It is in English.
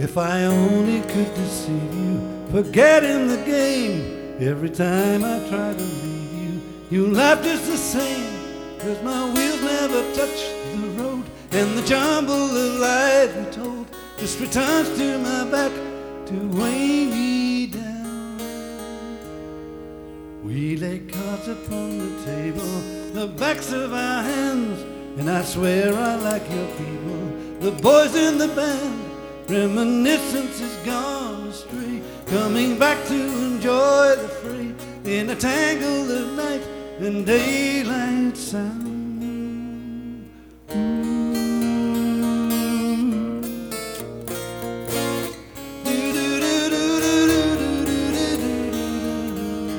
If I only could deceive you, forgetting the game. Every time I try to leave you, you laugh just the same. 'Cause my wheels never touch the road, and the jumble of lies we told just returns to my back to weigh me down. We lay cards upon the table, the backs of our hands, and I swear I like your people, the boys in the band. Reminiscence is gone astray, coming back to enjoy the fray in a tangle of night and daylight sound.